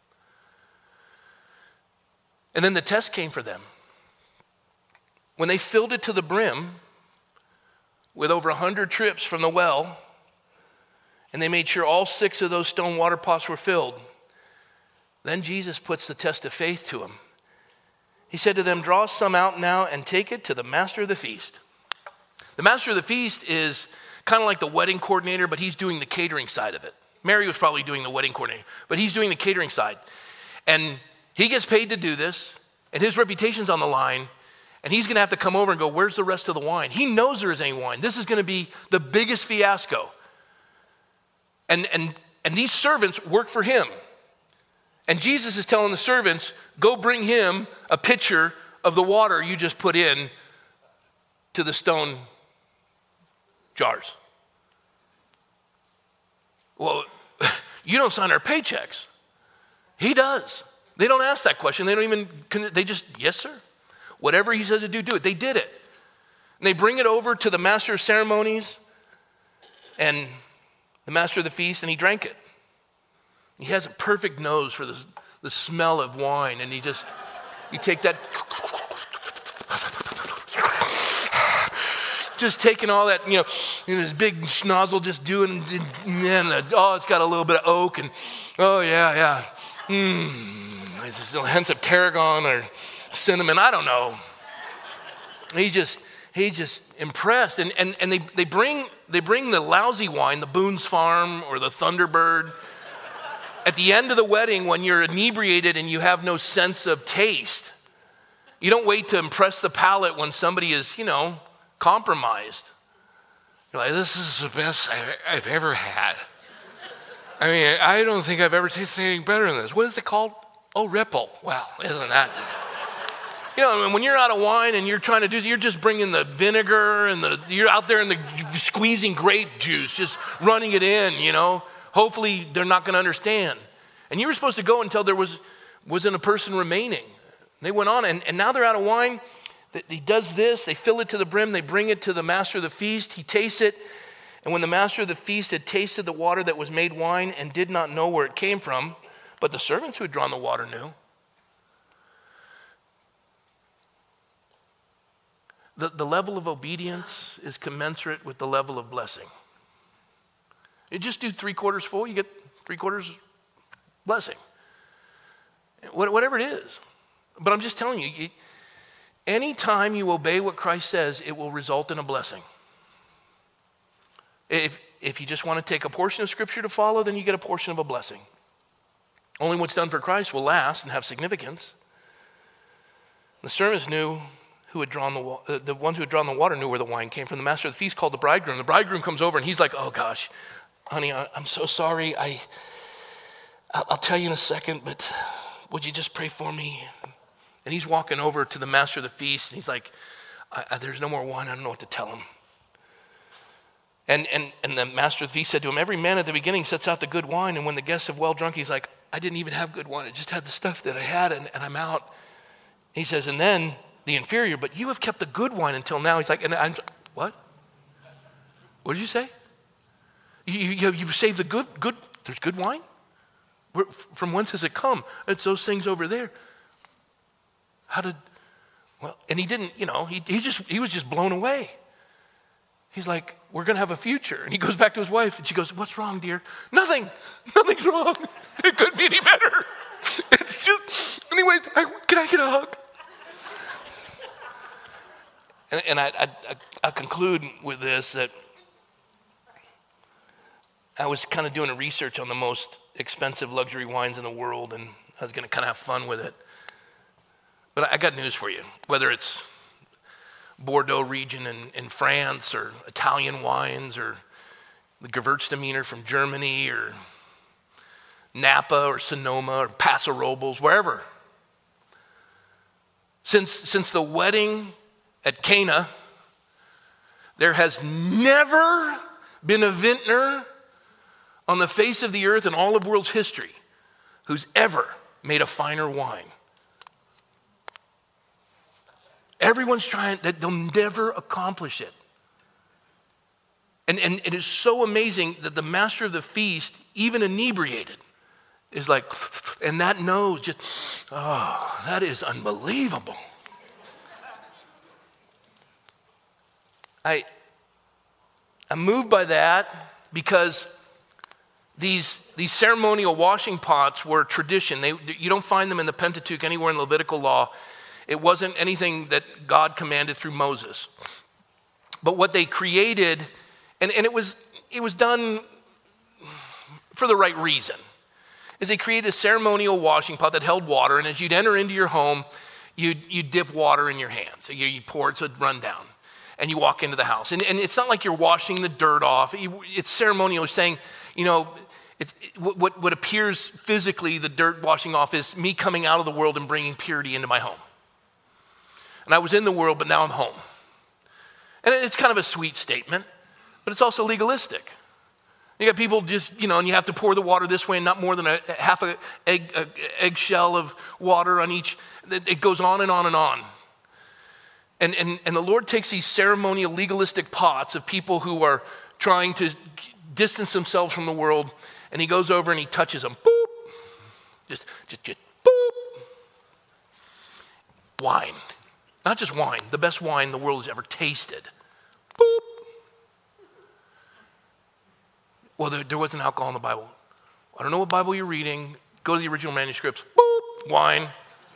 And then the test came for them. When they filled it to the brim with over 100 trips from the well, and they made sure all 6 of those stone water pots were filled, then Jesus puts the test of faith to them. He said to them, draw some out now and take it to the master of the feast. The master of the feast is kind of like the wedding coordinator, but he's doing the catering side of it. Mary was probably doing the wedding coordinator, but he's doing the catering side. And he gets paid to do this, and his reputation's on the line, and he's going to have to come over and go, where's the rest of the wine? He knows there is any wine. This is going to be the biggest fiasco. And these servants work for him. And Jesus is telling the servants, go bring him a pitcher of the water you just put in to the stone jars. Well, you don't sign our paychecks. He does. They don't ask that question. They just, yes, sir. Whatever he says to do, do it. They did it. And they bring it over to the master of ceremonies and the master of the feast, and he drank it. He has a perfect nose for the smell of wine, and you take that, just taking all that, in his big schnozzle, just doing, and it's got a little bit of oak, and it's a hint of tarragon or cinnamon, I don't know. He's just impressed, and they bring the lousy wine, the Boone's Farm or the Thunderbird. At the end of the wedding, when you're inebriated and you have no sense of taste, you don't wait to impress the palate when somebody is, compromised. You're like, this is the best I've ever had. I mean, I don't think I've ever tasted anything better than this. What is it called? Oh, Ripple. Wow, isn't that? When you're out of wine and you're trying to you're just bringing the vinegar and you're out there squeezing grape juice, just running it in, Hopefully they're not going to understand. And you were supposed to go until there was wasn't a person remaining. They went on, and now they're out of wine. He does this, they fill it to the brim, they bring it to the master of the feast, he tastes it, and when the master of the feast had tasted the water that was made wine and did not know where it came from, but the servants who had drawn the water knew. The level of obedience is commensurate with the level of blessing. You just do 3/4 full, you get 3/4 blessing. Whatever it is. But I'm just telling you, anytime you obey what Christ says, it will result in a blessing. If you just want to take a portion of Scripture to follow, then you get a portion of a blessing. Only what's done for Christ will last and have significance. The servants knew the ones who had drawn the water knew where the wine came from. The master of the feast called the bridegroom. The bridegroom comes over and he's like, oh gosh, honey, I'm so sorry. I'll tell you in a second, but would you just pray for me? And he's walking over to the master of the feast and he's like, there's no more wine. I don't know what to tell him. And the master of the feast said to him, every man at the beginning sets out the good wine, and when the guests have well drunk, he's like, I didn't even have good wine. I just had the stuff that I had, and I'm out. He says, and then the inferior, but you have kept the good wine until now. He's like, and I'm, what? What did you say? You've saved the good, there's good wine? From whence has it come? It's those things over there. And he didn't, he was just blown away. He's like, we're going to have a future. And he goes back to his wife and she goes, what's wrong, dear? Nothing's wrong. It couldn't be any better. It's just, anyways, can I get a hug? And I conclude with this, that I was kind of doing a research on the most expensive luxury wines in the world, and I was going to kind of have fun with it. But I got news for you. Whether it's Bordeaux region in France, or Italian wines, or the Gewürztraminer from Germany, or Napa, or Sonoma, or Paso Robles, wherever. Since the wedding at Cana, there has never been a vintner on the face of the earth in all of world's history who's ever made a finer wine. Everyone's trying, that they'll never accomplish it. And it is so amazing that the master of the feast, even inebriated, is like, and that nose just, that is unbelievable. I'm moved by that because these ceremonial washing pots were tradition. You don't find them in the Pentateuch anywhere in the Levitical law. It wasn't anything that God commanded through Moses. But what they created, and it was done for the right reason, is they created a ceremonial washing pot that held water, and as you'd enter into your home, you'd dip water in your hand. So you pour it so it'd run down. And you walk into the house. And it's not like you're washing the dirt off. It's ceremonial. It's saying, what appears physically, the dirt washing off, is me coming out of the world and bringing purity into my home. And I was in the world, but now I'm home. And it's kind of a sweet statement, but it's also legalistic. You got people just, and you have to pour the water this way and not more than a half an eggshell of water on each. It goes on and on and on. And the Lord takes these ceremonial, legalistic pots of people who are trying to distance themselves from the world, and he goes over and he touches them. Boop. Just boop. Wine. Not just wine, the best wine the world has ever tasted. Boop. Well, there wasn't alcohol in the Bible. I don't know what Bible you're reading. Go to the original manuscripts. Boop. Wine.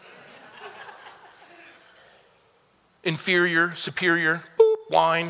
Inferior, superior, boop, wine.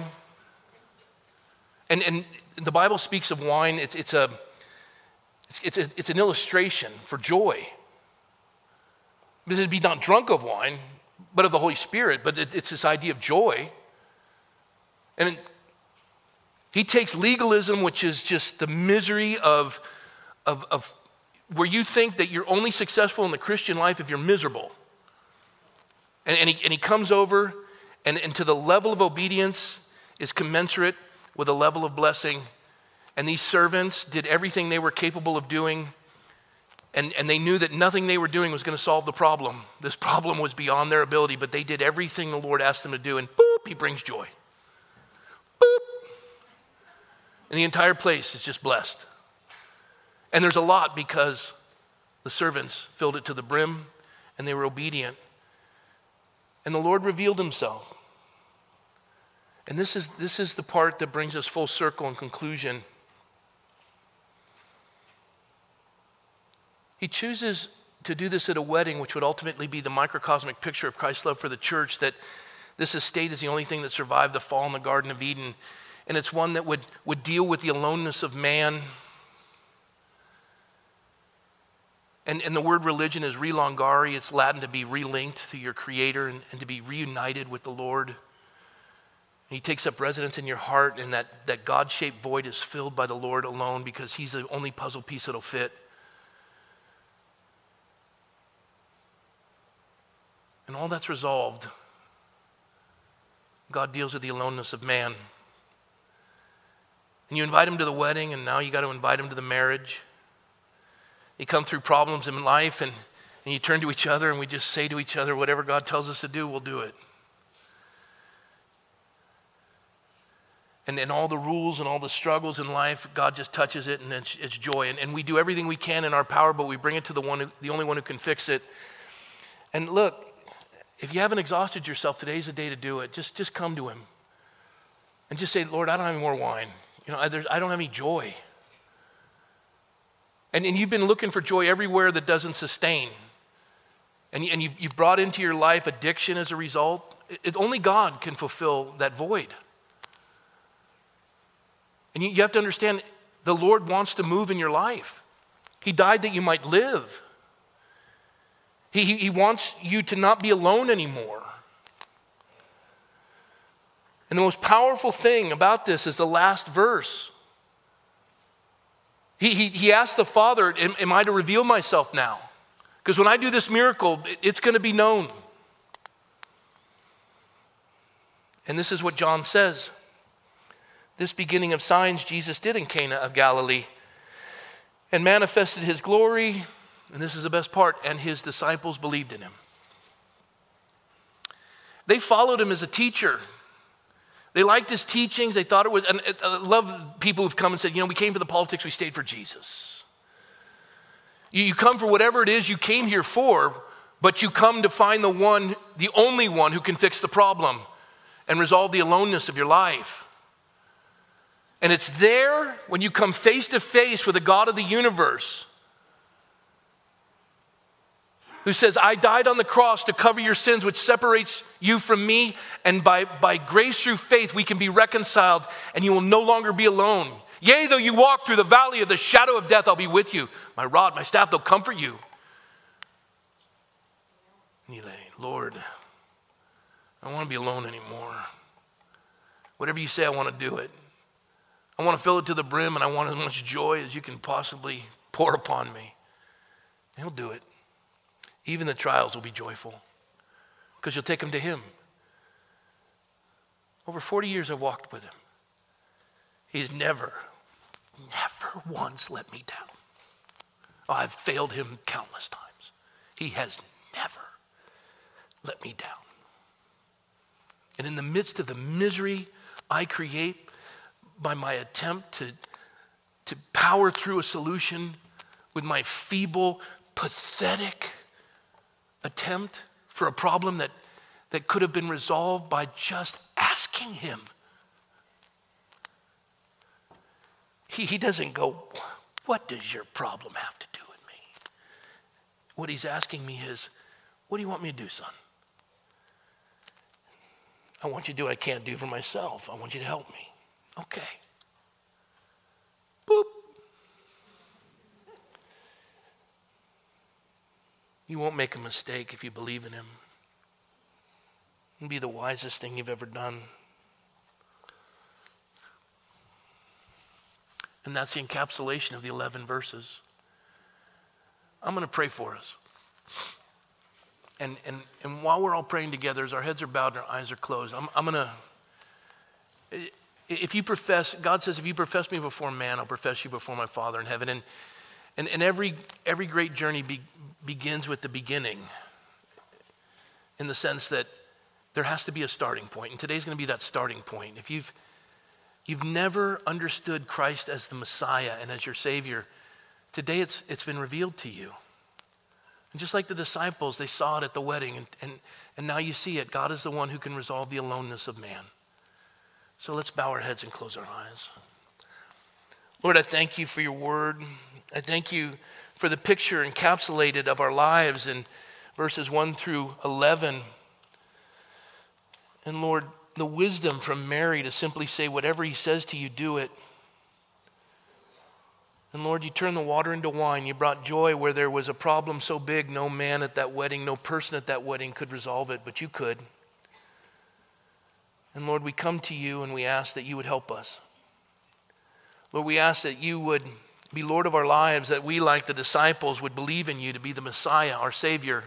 And the Bible speaks of wine. It's an illustration for joy. Because it'd be not drunk of wine, but of the Holy Spirit. But it's this idea of joy. And he takes legalism, which is just the misery of where you think that you're only successful in the Christian life if you're miserable. And he comes over, and to the level of obedience is commensurate with a level of blessing. And these servants did everything they were capable of doing. And they knew that nothing they were doing was going to solve the problem. This problem was beyond their ability, but they did everything the Lord asked them to do, and boop, he brings joy. Boop. And the entire place is just blessed. And there's a lot because the servants filled it to the brim, and they were obedient. And the Lord revealed himself. And this is the part that brings us full circle and conclusion. He chooses to do this at a wedding, which would ultimately be the microcosmic picture of Christ's love for the church, that this estate is the only thing that survived the fall in the Garden of Eden. And it's one that would deal with the aloneness of man. And the word religion is relongare. It's Latin to be relinked to your Creator and to be reunited with the Lord. And he takes up residence in your heart, and that God-shaped void is filled by the Lord alone because he's the only puzzle piece that'll fit. And all that's resolved. God deals with the aloneness of man. And you invite him to the wedding, and now you got to invite him to the marriage. You come through problems in life, and you turn to each other, and we just say to each other, whatever God tells us to do, we'll do it. And then all the rules and all the struggles in life, God just touches it, and it's joy. And we do everything we can in our power, but we bring it to the only one who can fix it. And look, if you haven't exhausted yourself, today's the day to do it. Just come to him and just say, Lord, I don't have any more wine. I don't have any joy. And you've been looking for joy everywhere that doesn't sustain. And you've brought into your life addiction as a result. Only God can fulfill that void. And you have to understand, the Lord wants to move in your life. He died that you might live. He wants you to not be alone anymore. And the most powerful thing about this is the last verse. He asked the Father, am I to reveal myself now? Because when I do this miracle, it's going to be known. And this is what John says. This beginning of signs Jesus did in Cana of Galilee and manifested his glory. And this is the best part. And his disciples believed in him. They followed him as a teacher. They liked his teachings. They thought it was, and I love people who've come and said, we came for the politics, we stayed for Jesus. You come for whatever it is you came here for, but you come to find the only one who can fix the problem and resolve the aloneness of your life. And it's there when you come face to face with the God of the universe who says, I died on the cross to cover your sins, which separates you from me. And by grace through faith, we can be reconciled, and you will no longer be alone. Yea, though you walk through the valley of the shadow of death, I'll be with you. My rod, my staff, they'll comfort you. And you say, Lord, I don't want to be alone anymore. Whatever you say, I want to do it. I want to fill it to the brim, and I want as much joy as you can possibly pour upon me. And he'll do it. Even the trials will be joyful because you'll take them to him. Over 40 years I've walked with him. He's never once let me down. Oh, I've failed him countless times. He has never let me down. And in the midst of the misery I create by my attempt to power through a solution with my feeble, pathetic attempt for a problem that could have been resolved by just asking him. He doesn't go, what does your problem have to do with me? What he's asking me is, what do you want me to do, son? I want you to do what I can't do for myself. I want you to help me. Okay. Boop. You won't make a mistake if you believe in him. It'll be the wisest thing you've ever done. And that's the encapsulation of the 11 verses. I'm going to pray for us. And while we're all praying together, as our heads are bowed and our eyes are closed, I'm going to, if you profess, God says, if you profess me before man, I'll profess you before my Father in heaven. And every great journey begins with the beginning, in the sense that there has to be a starting point. And today's going to be that starting point. If you've never understood Christ as the Messiah and as your Savior, today it's been revealed to you. And just like the disciples, they saw it at the wedding, and now you see it. God is the one who can resolve the aloneness of man. So let's bow our heads and close our eyes. Lord, I thank you for your word. I thank you for the picture encapsulated of our lives in verses 1 through 11. And Lord, the wisdom from Mary to simply say, whatever he says to you, do it. And Lord, you turned the water into wine. You brought joy where there was a problem so big, no man at that wedding, no person at that wedding could resolve it, but you could. And Lord, we come to you and we ask that you would help us. Lord, we ask that you would be Lord of our lives, that we, like the disciples, would believe in you to be the Messiah, our Savior.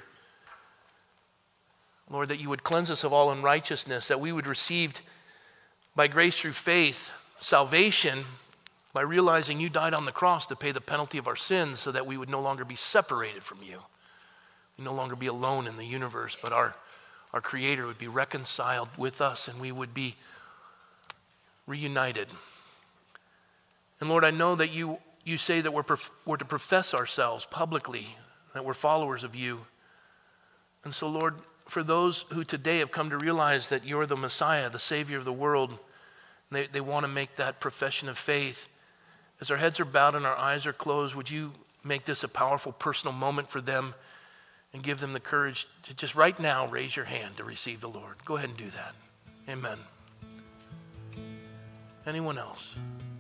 Lord, that you would cleanse us of all unrighteousness, that we would receive by grace through faith salvation by realizing you died on the cross to pay the penalty of our sins so that we would no longer be separated from you. We'd no longer be alone in the universe, but our Creator would be reconciled with us and we would be reunited. And Lord, I know that you say that we're to profess ourselves publicly, that we're followers of you. And so, Lord, for those who today have come to realize that you're the Messiah, the Savior of the world, they want to make that profession of faith. As our heads are bowed and our eyes are closed, would you make this a powerful personal moment for them and give them the courage to just right now raise your hand to receive the Lord? Go ahead and do that. Amen. Anyone else?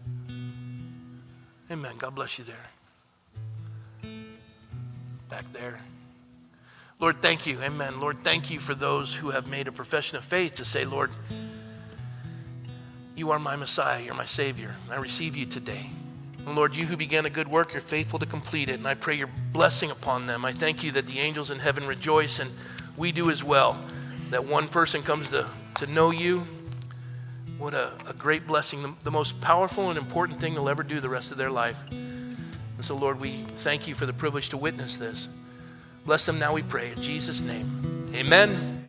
Amen. God bless you there. Back there. Lord, thank you. Amen. Lord, thank you for those who have made a profession of faith to say, Lord, you are my Messiah. You're my Savior. I receive you today. And Lord, you who began a good work, you're faithful to complete it. And I pray your blessing upon them. I thank you that the angels in heaven rejoice, and we do as well. That one person comes to know you. What a great blessing. The most powerful and important thing they'll ever do the rest of their life. And so, Lord, we thank you for the privilege to witness this. Bless them now, we pray. In Jesus' name, amen.